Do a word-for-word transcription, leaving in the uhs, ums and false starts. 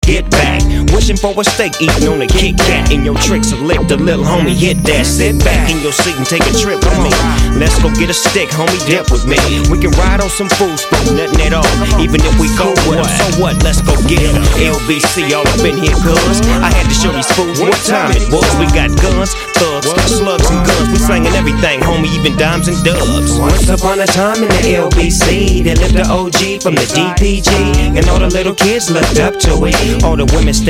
get back. Wishing for a steak, eating on a Kit Kat. In your tricks of lick, the little homie hit that. Sit back in your seat and take a trip with me. Let's go get a stick, homie, dip with me. We can ride on some food, spend nothing at all. Even if we go with them, so what? Let's go get them. L B C all up in here, cuz I had to show these fools what time it was. We got guns, thugs, slugs and guns. We slanging everything, homie, even dimes and dubs. Once upon a time in the L B C, they lived the O G from the D P G, and all the little kids looked up to it. All the women